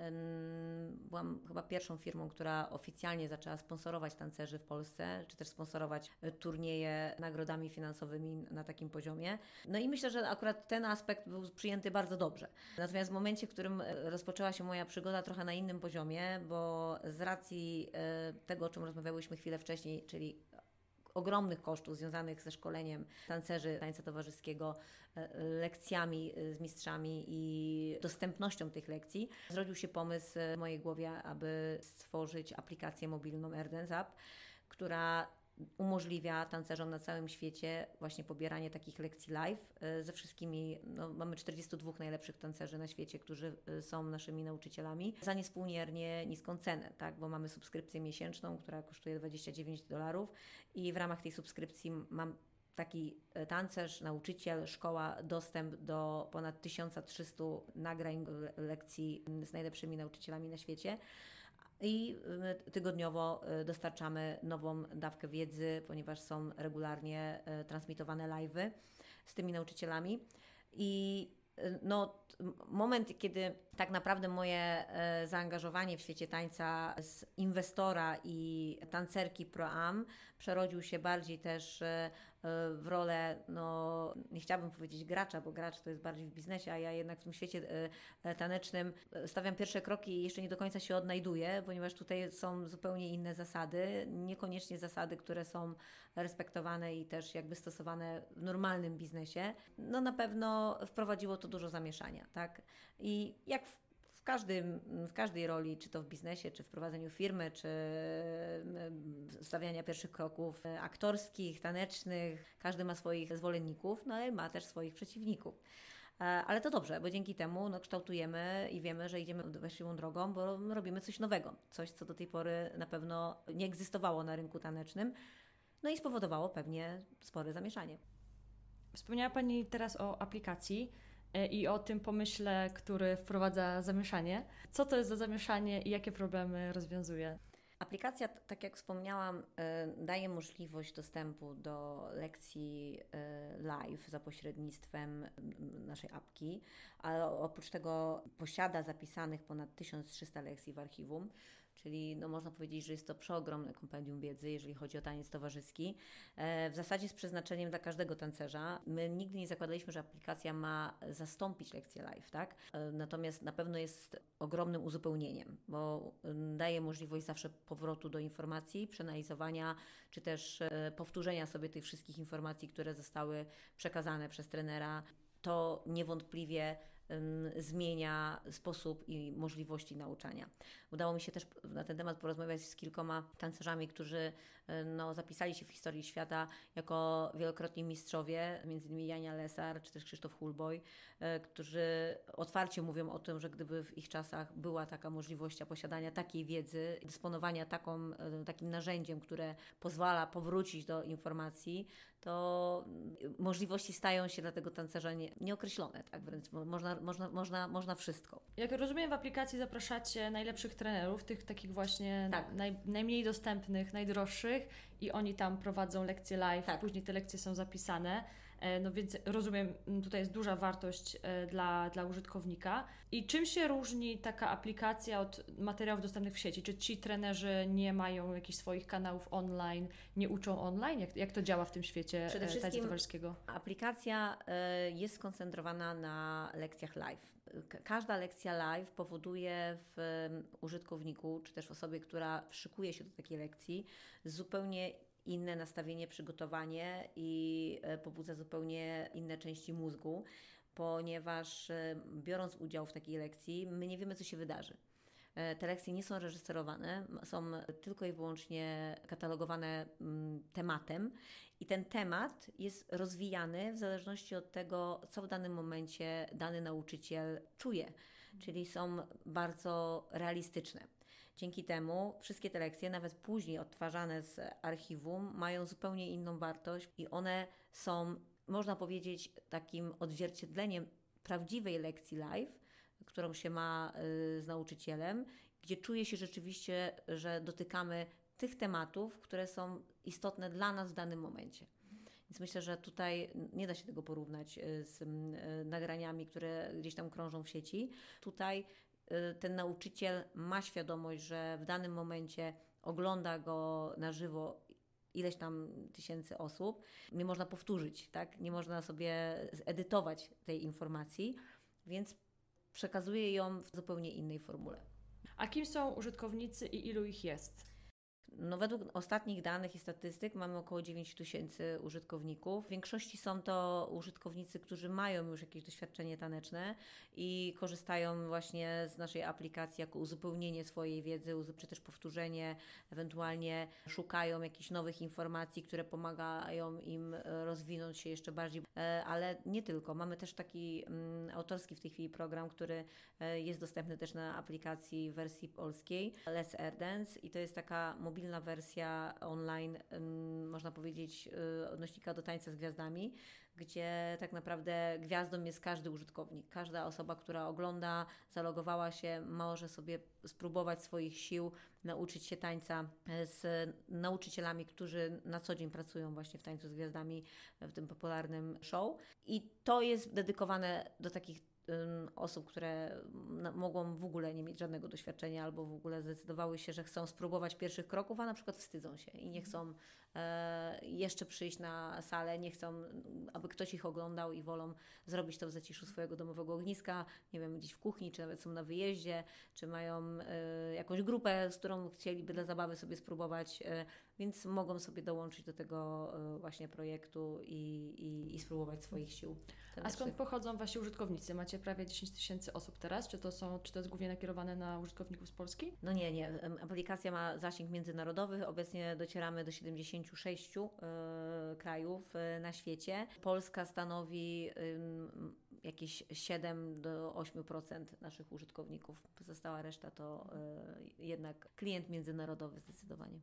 byłam chyba pierwszą firmą, która oficjalnie zaczęła sponsorować tancerzy w Polsce, czy też sponsorować turnieje nagrodami finansowymi na takim poziomie. No i myślę, że akurat ten aspekt był przyjęty bardzo dobrze. Natomiast w momencie, w którym rozpoczęła się moja przygoda trochę na innym poziomie, bo z racji tego, o czym rozmawiałyśmy chwilę wcześniej, czyli ogromnych kosztów związanych ze szkoleniem tancerzy tańca towarzyskiego, lekcjami z mistrzami i dostępnością tych lekcji, zrodził się pomysł w mojej głowie, aby stworzyć aplikację mobilną Airdance App, która umożliwia tancerzom na całym świecie właśnie pobieranie takich lekcji live ze wszystkimi, no, mamy czterdziestu dwóch najlepszych tancerzy na świecie, którzy są naszymi nauczycielami, za niewspółmiernie niską cenę, tak, bo mamy subskrypcję miesięczną, która kosztuje dwadzieścia dziewięć dolarów i w ramach tej subskrypcji mam taki tancerz, nauczyciel, szkoła, dostęp do ponad tysiąc trzysta nagrań lekcji z najlepszymi nauczycielami na świecie. i tygodniowo dostarczamy nową dawkę wiedzy, ponieważ są regularnie transmitowane live'y z tymi nauczycielami. I no, moment, kiedy tak naprawdę moje zaangażowanie w świecie tańca z inwestora i tancerki pro-am przerodził się bardziej też w rolę, no nie chciałabym powiedzieć gracza, bo gracz to jest bardziej w biznesie, a ja jednak w tym świecie tanecznym stawiam pierwsze kroki i jeszcze nie do końca się odnajduję, ponieważ tutaj są zupełnie inne zasady, niekoniecznie zasady, które są respektowane i też jakby stosowane w normalnym biznesie. No na pewno wprowadziło to dużo zamieszania, tak? I jak w W, każdym, w każdej roli, czy to w biznesie, czy w prowadzeniu firmy, czy stawiania pierwszych kroków aktorskich, tanecznych, każdy ma swoich zwolenników, no i ma też swoich przeciwników. Ale to dobrze, bo dzięki temu no, kształtujemy i wiemy, że idziemy właściwą drogą, bo robimy coś nowego, coś, co do tej pory na pewno nie egzystowało na rynku tanecznym, no i spowodowało pewnie spore zamieszanie. Wspomniała Pani teraz o aplikacji i o tym pomyśle, który wprowadza zamieszanie. Co to jest za zamieszanie i jakie problemy rozwiązuje? Aplikacja, tak jak wspomniałam, daje możliwość dostępu do lekcji live za pośrednictwem naszej apki, a oprócz tego posiada zapisanych ponad tysiąc trzysta lekcji w archiwum. Czyli no, można powiedzieć, że jest to przeogromne kompendium wiedzy, jeżeli chodzi o taniec towarzyski. W zasadzie z przeznaczeniem dla każdego tancerza. My nigdy nie zakładaliśmy, że aplikacja ma zastąpić lekcję live, tak? Natomiast na pewno jest ogromnym uzupełnieniem, bo daje możliwość zawsze powrotu do informacji, przeanalizowania, czy też powtórzenia sobie tych wszystkich informacji, które zostały przekazane przez trenera. To niewątpliwie zmienia sposób i możliwości nauczania. Udało mi się też na ten temat porozmawiać z kilkoma tancerzami, którzy no, zapisali się w historii świata jako wielokrotni mistrzowie, między innymi Jania Lesar czy też Krzysztof Hulboj, którzy otwarcie mówią o tym, że gdyby w ich czasach była taka możliwość posiadania takiej wiedzy, dysponowania taką, takim narzędziem, które pozwala powrócić do informacji, to możliwości stają się dla tego tancerza nie, nieokreślone, tak wręcz można, można, można, można wszystko. Jak rozumiem, w aplikacji zapraszacie najlepszych trenerów, tych takich właśnie tak. naj, najmniej dostępnych, najdroższych i oni tam prowadzą lekcje live, tak. Później te lekcje są zapisane. No więc rozumiem, tutaj jest duża wartość dla, dla użytkownika. I czym się różni taka aplikacja od materiałów dostępnych w sieci? Czy ci trenerzy nie mają jakichś swoich kanałów online, nie uczą online? Jak, jak to działa w tym świecie tańca towarzyskiego? Aplikacja jest skoncentrowana na lekcjach live. Każda lekcja live powoduje w użytkowniku, czy też w osobie, która szykuje się do takiej lekcji, zupełnie inne nastawienie, przygotowanie i pobudza zupełnie inne części mózgu, ponieważ biorąc udział w takiej lekcji, my nie wiemy, co się wydarzy. Te lekcje nie są reżyserowane, są tylko i wyłącznie katalogowane tematem i ten temat jest rozwijany w zależności od tego, co w danym momencie dany nauczyciel czuje, czyli są bardzo realistyczne. Dzięki temu wszystkie te lekcje, nawet później odtwarzane z archiwum, mają zupełnie inną wartość i one są, można powiedzieć, takim odzwierciedleniem prawdziwej lekcji live, którą się ma y, z nauczycielem, gdzie czuje się rzeczywiście, że dotykamy tych tematów, które są istotne dla nas w danym momencie. Więc myślę, że tutaj nie da się tego porównać z y, nagraniami, które gdzieś tam krążą w sieci. Tutaj ten nauczyciel ma świadomość, że w danym momencie ogląda go na żywo ileś tam tysięcy osób. Nie można powtórzyć, tak? Nie można sobie zedytować tej informacji, więc przekazuje ją w zupełnie innej formule. A kim są użytkownicy i ilu ich jest? No, według ostatnich danych i statystyk mamy około dziewięć tysięcy użytkowników. W większości są to użytkownicy, którzy mają już jakieś doświadczenie taneczne i korzystają właśnie z naszej aplikacji jako uzupełnienie swojej wiedzy, czy też powtórzenie, ewentualnie szukają jakichś nowych informacji, które pomagają im rozwinąć się jeszcze bardziej, ale nie tylko. Mamy też taki autorski w tej chwili program, który jest dostępny też na aplikacji w wersji polskiej, Let's Air Dance, i to jest taka mobilna mobilna wersja online, można powiedzieć, odnośnika do tańca z gwiazdami, gdzie tak naprawdę gwiazdą jest każdy użytkownik. Każda osoba, która ogląda, zalogowała się, może sobie spróbować swoich sił, nauczyć się tańca z nauczycielami, którzy na co dzień pracują właśnie w Tańcu z Gwiazdami, w tym popularnym show. I to jest dedykowane do takich osób, które mogą w ogóle nie mieć żadnego doświadczenia albo w ogóle zdecydowały się, że chcą spróbować pierwszych kroków, a na przykład wstydzą się i nie chcą e, jeszcze przyjść na salę, nie chcą, aby ktoś ich oglądał i wolą zrobić to w zaciszu swojego domowego ogniska, nie wiem, gdzieś w kuchni, czy nawet są na wyjeździe, czy mają e, jakąś grupę, z którą chcieliby dla zabawy sobie spróbować, e, więc mogą sobie dołączyć do tego e, właśnie projektu i, i, i spróbować swoich sił. A skąd pochodzą Wasi użytkownicy? Macie prawie dziesięć tysięcy osób teraz. Czy to są, czy to jest głównie nakierowane na użytkowników z Polski? No nie, nie. Aplikacja ma zasięg międzynarodowy. Obecnie docieramy do siedemdziesięciu sześciu y, krajów y, na świecie. Polska stanowi y, jakieś siedem do ośmiu procent naszych użytkowników. Pozostała reszta to y, jednak klient międzynarodowy zdecydowanie.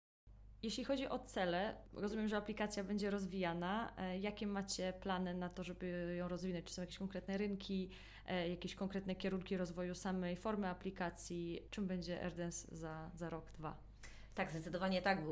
Jeśli chodzi o cele, rozumiem, że aplikacja będzie rozwijana. Jakie macie plany na to, żeby ją rozwinąć? Czy są jakieś konkretne rynki, jakieś konkretne kierunki rozwoju samej formy aplikacji? Czym będzie AirDance za, za rok, dwa? Tak, zdecydowanie tak.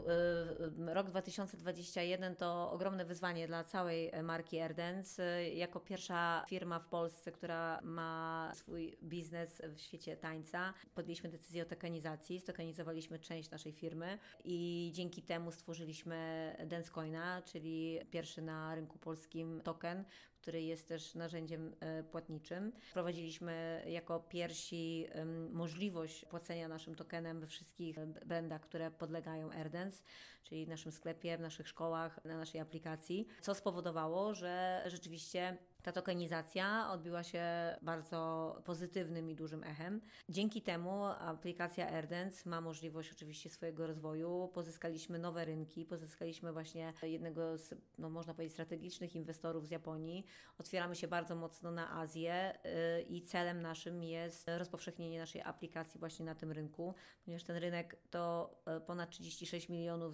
Rok dwa tysiące dwudziesty pierwszy to ogromne wyzwanie dla całej marki AirDance. Jako pierwsza firma w Polsce, która ma swój biznes w świecie tańca, podjęliśmy decyzję o tokenizacji. Stokenizowaliśmy część naszej firmy i dzięki temu stworzyliśmy Dancecoina, czyli pierwszy na rynku polskim token, który jest też narzędziem płatniczym. Wprowadziliśmy jako pierwsi możliwość płacenia naszym tokenem we wszystkich brandach, które podlegają AirDance, czyli w naszym sklepie, w naszych szkołach, na naszej aplikacji, co spowodowało, że rzeczywiście ta tokenizacja odbiła się bardzo pozytywnym i dużym echem. Dzięki temu aplikacja AirDance ma możliwość oczywiście swojego rozwoju. Pozyskaliśmy nowe rynki, pozyskaliśmy właśnie jednego z, no można powiedzieć, strategicznych inwestorów z Japonii. Otwieramy się bardzo mocno na Azję yy, i celem naszym jest rozpowszechnienie naszej aplikacji właśnie na tym rynku, ponieważ ten rynek to ponad trzydzieści sześć milionów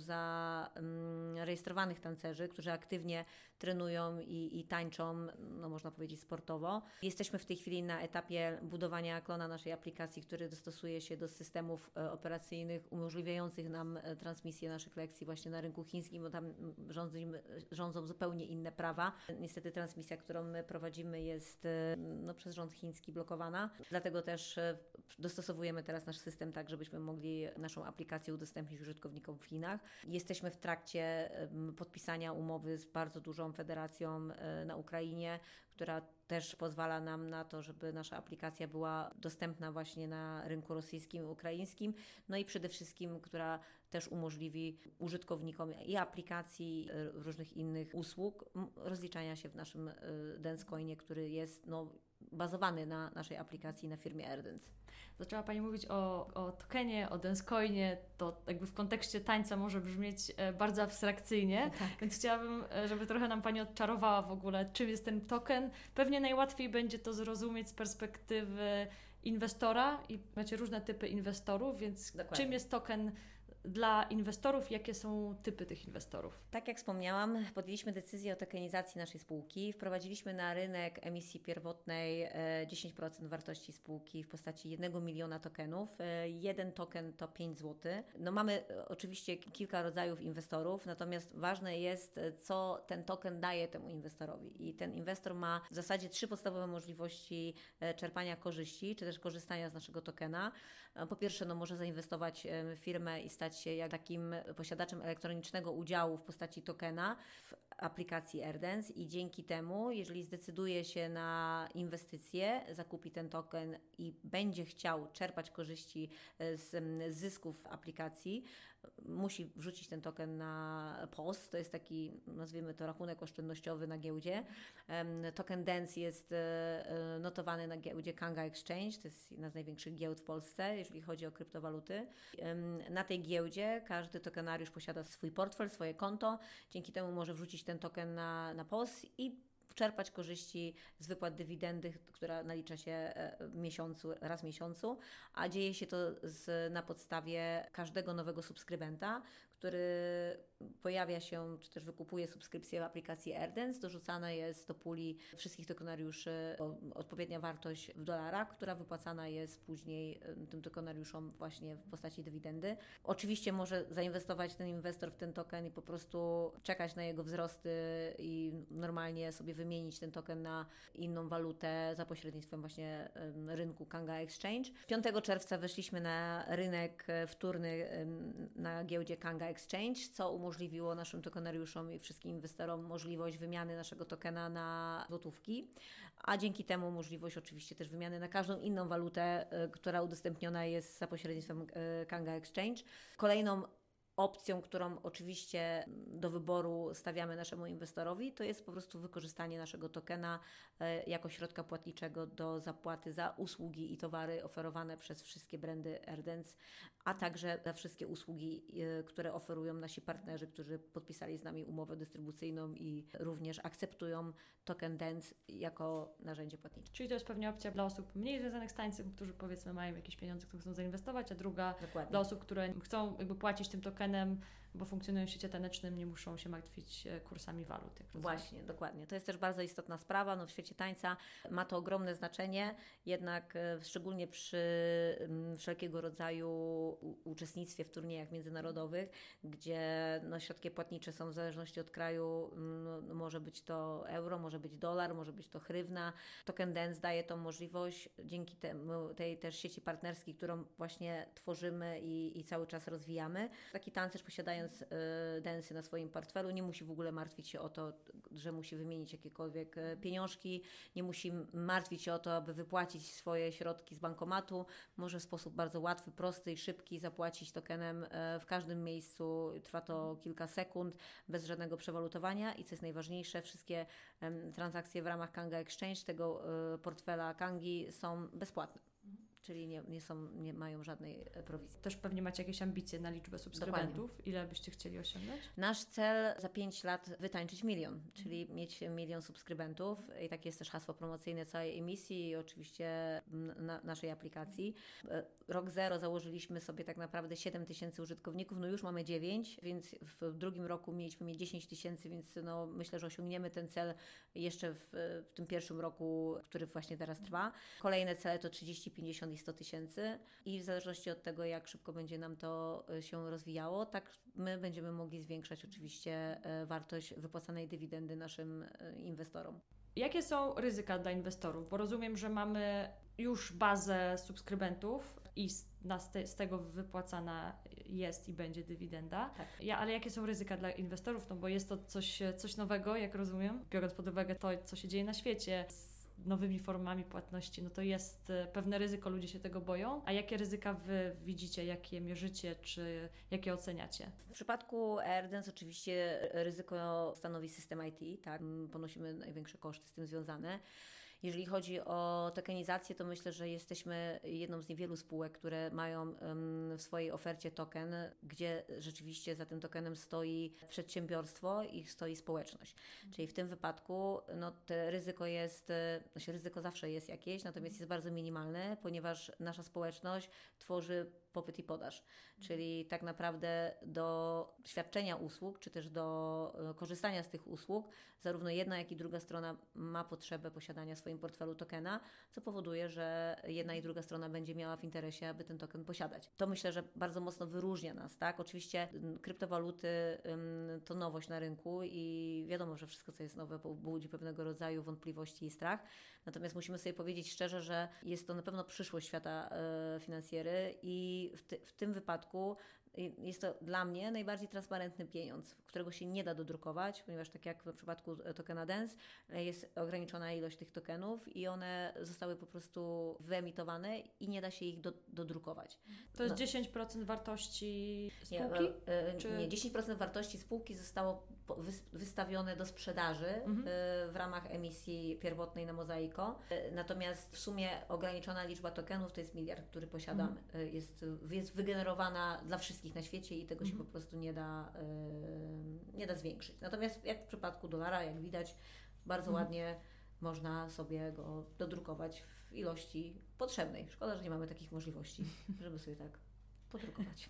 zarejestrowanych tancerzy, którzy aktywnie trenują i, i tańczą, no można powiedzieć sportowo. Jesteśmy w tej chwili na etapie budowania klona naszej aplikacji, który dostosuje się do systemów operacyjnych umożliwiających nam transmisję naszych lekcji właśnie na rynku chińskim, bo tam rządzą, rządzą zupełnie inne prawa. Niestety transmisja, którą my prowadzimy, jest no, przez rząd chiński blokowana. Dlatego też dostosowujemy teraz nasz system tak, żebyśmy mogli naszą aplikację udostępnić użytkownikom w Chinach. Jesteśmy w trakcie podpisania umowy z bardzo dużą federacją na Ukrainie, która też pozwala nam na to, żeby nasza aplikacja była dostępna właśnie na rynku rosyjskim i ukraińskim, no i przede wszystkim, która też umożliwi użytkownikom i aplikacji, różnych innych usług rozliczania się w naszym Dancecoinie, który jest no, bazowany na naszej aplikacji, na firmie AirDance. Zaczęła Pani mówić o, o tokenie, o Dancecoinie, to jakby w kontekście tańca może brzmieć bardzo abstrakcyjnie, tak. Więc chciałabym, żeby trochę nam Pani odczarowała w ogóle, czym jest ten token. Pewnie najłatwiej będzie to zrozumieć z perspektywy inwestora i macie różne typy inwestorów, więc Dokładnie. Czym jest token dla inwestorów, jakie są typy tych inwestorów? Tak jak wspomniałam, podjęliśmy decyzję o tokenizacji naszej spółki. Wprowadziliśmy na rynek emisji pierwotnej dziesięć procent wartości spółki w postaci jednego miliona tokenów. Jeden token to pięć złotych. No mamy oczywiście kilka rodzajów inwestorów, natomiast ważne jest, co ten token daje temu inwestorowi. I ten inwestor ma w zasadzie trzy podstawowe możliwości czerpania korzyści, czy też korzystania z naszego tokena. Po pierwsze, no może zainwestować w firmę i stać się jak takim posiadaczem elektronicznego udziału w postaci tokena w aplikacji AirDance i dzięki temu, jeżeli zdecyduje się na inwestycje, zakupi ten token i będzie chciał czerpać korzyści z zysków aplikacji, musi wrzucić ten token na P O S, to jest taki, nazwijmy to, rachunek oszczędnościowy na giełdzie. Token Dance jest notowany na giełdzie Kanga Exchange, to jest jedna z największych giełd w Polsce, jeżeli chodzi o kryptowaluty. Na tej giełdzie każdy tokenariusz posiada swój portfel, swoje konto, dzięki temu może wrzucić ten token na, na P O S i czerpać korzyści z wypłat dywidendy, która nalicza się w miesiącu, raz w miesiącu, a dzieje się to z, na podstawie każdego nowego subskrybenta, który pojawia się, czy też wykupuje subskrypcję w aplikacji AirDance, dorzucana jest do puli wszystkich tokenariuszy odpowiednia wartość w dolarach, która wypłacana jest później tym tokenariuszom właśnie w postaci dywidendy. Oczywiście może zainwestować ten inwestor w ten token i po prostu czekać na jego wzrosty i normalnie sobie wymienić ten token na inną walutę za pośrednictwem właśnie rynku Kanga Exchange. piątego czerwca weszliśmy na rynek wtórny na giełdzie Kanga Exchange, co umożliwiło naszym tokenariuszom i wszystkim inwestorom możliwość wymiany naszego tokena na złotówki, a dzięki temu możliwość oczywiście też wymiany na każdą inną walutę, która udostępniona jest za pośrednictwem Kanga Exchange. Kolejną opcją, którą oczywiście do wyboru stawiamy naszemu inwestorowi, to jest po prostu wykorzystanie naszego tokena jako środka płatniczego do zapłaty za usługi i towary oferowane przez wszystkie brandy AirDance, a także za wszystkie usługi, które oferują nasi partnerzy, którzy podpisali z nami umowę dystrybucyjną i również akceptują token Dance jako narzędzie płatnicze. Czyli to jest pewnie opcja dla osób mniej związanych z tańcem, którzy powiedzmy mają jakieś pieniądze, które chcą zainwestować, a druga Dokładnie. Dla osób, które chcą jakby płacić tym tokenem, bo funkcjonują w świecie tanecznym, nie muszą się martwić kursami walut. Właśnie, dokładnie. To jest też bardzo istotna sprawa. No, w świecie tańca ma to ogromne znaczenie, jednak szczególnie przy wszelkiego rodzaju uczestnictwie w turniejach międzynarodowych, gdzie no, środki płatnicze są w zależności od kraju, no, może być to euro, może być dolar, może być to hrywna. Token Dance daje tą możliwość dzięki temu, tej też sieci partnerskiej, którą właśnie tworzymy i, i cały czas rozwijamy. Taki tancerz posiadając Densy na swoim portfelu nie musi w ogóle martwić się o to, że musi wymienić jakiekolwiek pieniążki, nie musi martwić się o to, aby wypłacić swoje środki z bankomatu. Może w sposób bardzo łatwy, prosty i szybki zapłacić tokenem w każdym miejscu. Trwa to kilka sekund, bez żadnego przewalutowania i co jest najważniejsze, wszystkie transakcje w ramach Kanga Exchange, tego portfela Kangi są bezpłatne. Czyli nie, nie, są, nie mają żadnej prowizji. Też pewnie macie jakieś ambicje na liczbę subskrybentów. Dokładnie. Ile byście chcieli osiągnąć? Nasz cel za pięć lat wytańczyć milion, czyli mhm. mieć milion subskrybentów i takie jest też hasło promocyjne całej emisji i oczywiście na, naszej aplikacji. Rok zero założyliśmy sobie tak naprawdę siedem tysięcy użytkowników, no już mamy dziewięć, więc w drugim roku mieliśmy mieć dziesięć tysięcy, więc no myślę, że osiągniemy ten cel jeszcze w, w tym pierwszym roku, który właśnie teraz trwa. Kolejne cele to trzydzieści, pięćdziesiąt i sto tysięcy i w zależności od tego, jak szybko będzie nam to się rozwijało, tak my będziemy mogli zwiększać oczywiście wartość wypłacanej dywidendy naszym inwestorom. Jakie są ryzyka dla inwestorów? Bo rozumiem, że mamy już bazę subskrybentów i z, na, z tego wypłacana jest i będzie dywidenda. Tak. Ja, ale jakie są ryzyka dla inwestorów? No bo jest to coś, coś nowego, jak rozumiem, biorąc pod uwagę to, co się dzieje na świecie z nowymi formami płatności, no to jest pewne ryzyko, ludzie się tego boją. A jakie ryzyka Wy widzicie, jakie mierzycie, czy jakie oceniacie? W przypadku AirDance oczywiście ryzyko stanowi system I T, tak? Ponosimy największe koszty z tym związane. Jeżeli chodzi o tokenizację, to myślę, że jesteśmy jedną z niewielu spółek, które mają w swojej ofercie token, gdzie rzeczywiście za tym tokenem stoi przedsiębiorstwo i stoi społeczność. Mhm. Czyli w tym wypadku no, to ryzyko jest, znaczy ryzyko zawsze jest jakieś, natomiast jest bardzo minimalne, ponieważ nasza społeczność tworzy popyt i podaż. Czyli tak naprawdę do świadczenia usług, czy też do korzystania z tych usług, zarówno jedna, jak i druga strona ma potrzebę posiadania w swoim portfelu tokena, co powoduje, że jedna i druga strona będzie miała w interesie, aby ten token posiadać. To myślę, że bardzo mocno wyróżnia nas, tak? Oczywiście kryptowaluty to nowość na rynku i wiadomo, że wszystko, co jest nowe, budzi pewnego rodzaju wątpliwości i strach. Natomiast musimy sobie powiedzieć szczerze, że jest to na pewno przyszłość świata finansjery i w, ty, w tym wypadku jest to dla mnie najbardziej transparentny pieniądz, którego się nie da dodrukować, ponieważ tak jak w przypadku tokena Dance jest ograniczona ilość tych tokenów i one zostały po prostu wyemitowane i nie da się ich do, dodrukować. To jest no. dziesięć procent wartości spółki? Nie, czy... nie, dziesięć procent wartości spółki zostało wystawione do sprzedaży mhm. w ramach emisji pierwotnej na Mozaiko. Natomiast w sumie ograniczona liczba tokenów to jest miliard, który posiadamy. Mhm. Jest, jest wygenerowana dla wszystkich na świecie i tego mhm. się po prostu nie da, nie da zwiększyć. Natomiast jak w przypadku dolara, jak widać, bardzo Mhm. ładnie można sobie go dodrukować w ilości potrzebnej. Szkoda, że nie mamy takich możliwości, żeby sobie tak podrukować.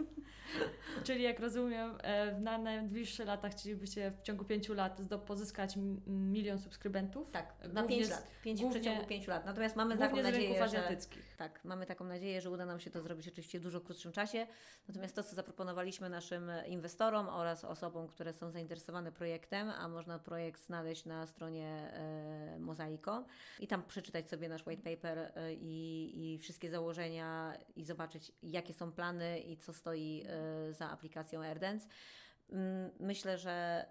Czyli jak rozumiem, e, na najbliższe lata chcielibyście w ciągu pięciu lat zdo- pozyskać m- milion subskrybentów? Tak, na Głównie pięć z- lat. Pięć w głównie- przeciągu pięciu lat. Natomiast mamy taką Głównie z rynków nadzieję, że... azjatyckich. Tak, mamy taką nadzieję, że uda nam się to zrobić oczywiście w dużo krótszym czasie. Natomiast to, co zaproponowaliśmy naszym inwestorom oraz osobom, które są zainteresowane projektem, a można projekt znaleźć na stronie e, Mozaiko i tam przeczytać sobie nasz white paper e, i, i wszystkie założenia i zobaczyć, jakie są plany i co stoi e, za aplikacją AirDance. Mm, Myślę, że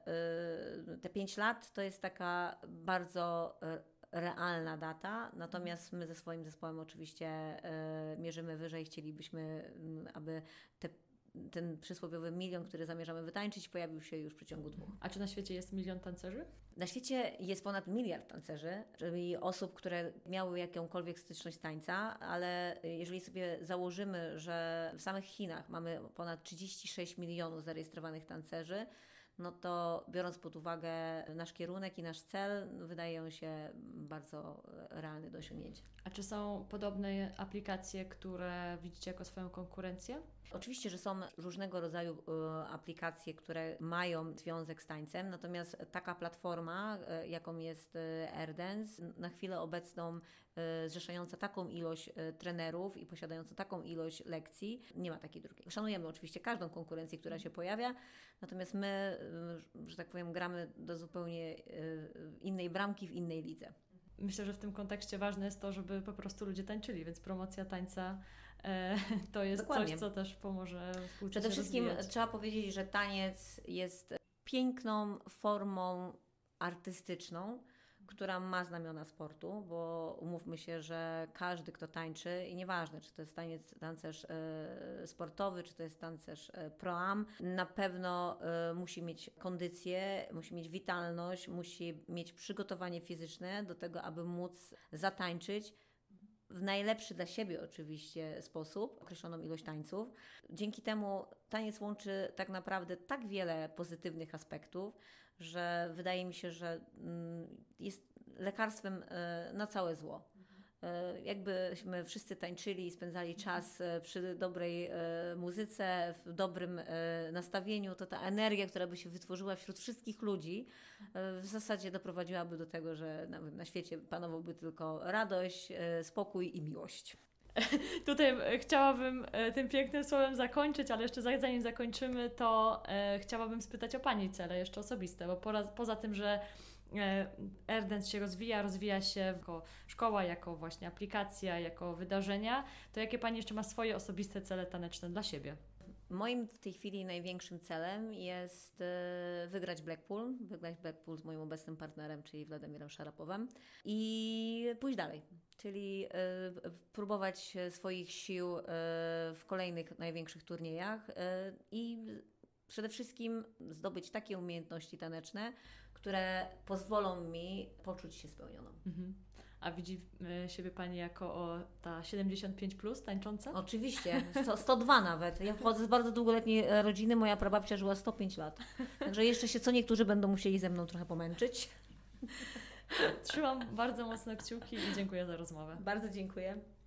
y, te pięć lat to jest taka bardzo y, realna data, natomiast my ze swoim zespołem oczywiście y, mierzymy wyżej. Chcielibyśmy, y, aby te, ten przysłowiowy milion, który zamierzamy wytańczyć, pojawił się już w przeciągu dwóch. A czy na świecie jest milion tancerzy? Na świecie jest ponad miliard tancerzy, czyli osób, które miały jakąkolwiek styczność tańca, ale jeżeli sobie założymy, że w samych Chinach mamy ponad trzydzieści sześć milionów zarejestrowanych tancerzy, no to biorąc pod uwagę nasz kierunek i nasz cel, wydaje on się bardzo realny do osiągnięcia. A czy są podobne aplikacje, które widzicie jako swoją konkurencję? Oczywiście, że są różnego rodzaju y, aplikacje, które mają związek z tańcem, natomiast taka platforma, y, jaką jest y, AirDance, na chwilę obecną y, zrzeszająca taką ilość y, trenerów i posiadająca taką ilość lekcji, nie ma takiej drugiej. Szanujemy oczywiście każdą konkurencję, która się pojawia, natomiast my, y, że tak powiem, gramy do zupełnie y, innej bramki w innej lidze. Myślę, że w tym kontekście ważne jest to, żeby po prostu ludzie tańczyli, więc promocja tańca e, to jest Dokładnie. coś, co też pomoże spółce Przede się wszystkim rozwijać. trzeba powiedzieć, że taniec jest piękną formą artystyczną, która ma znamiona sportu, bo umówmy się, że każdy, kto tańczy i nieważne, czy to jest taniec, tancerz e, sportowy, czy to jest tancerz e, pro-am, na pewno e, musi mieć kondycję, musi mieć witalność, musi mieć przygotowanie fizyczne do tego, aby móc zatańczyć w najlepszy dla siebie oczywiście sposób, określoną ilość tańców. Dzięki temu taniec łączy tak naprawdę tak wiele pozytywnych aspektów, że wydaje mi się, że mm, jest lekarstwem e, na całe zło. E, Jakbyśmy wszyscy tańczyli i spędzali czas e, przy dobrej e, muzyce, w dobrym e, nastawieniu, to ta energia, która by się wytworzyła wśród wszystkich ludzi, e, w zasadzie doprowadziłaby do tego, że na, na świecie panowałby tylko radość, e, spokój i miłość. Tutaj e, chciałabym e, tym pięknym słowem zakończyć, ale jeszcze za- zanim zakończymy, to e, chciałabym spytać o Pani cele jeszcze osobiste, bo pora, poza tym, że e, AirDance się rozwija, rozwija się jako szkoła, jako właśnie aplikacja, jako wydarzenia, to jakie Pani jeszcze ma swoje osobiste cele taneczne dla siebie? Moim w tej chwili największym celem jest e, wygrać Blackpool, wygrać Blackpool z moim obecnym partnerem, czyli Władimirem Szarapowem i pójść dalej, czyli e, próbować swoich sił e, w kolejnych największych turniejach e, i przede wszystkim zdobyć takie umiejętności taneczne, które pozwolą mi poczuć się spełnioną. Mhm. A widzi e, siebie Pani jako o, ta siedemdziesiąt pięć plus tańcząca? Oczywiście, sto, sto dwa nawet. Ja pochodzę z bardzo długoletniej e, rodziny, moja prababcia żyła sto pięć lat. Także jeszcze się co niektórzy będą musieli ze mną trochę pomęczyć. Trzymam bardzo mocno kciuki i dziękuję za rozmowę. Bardzo dziękuję.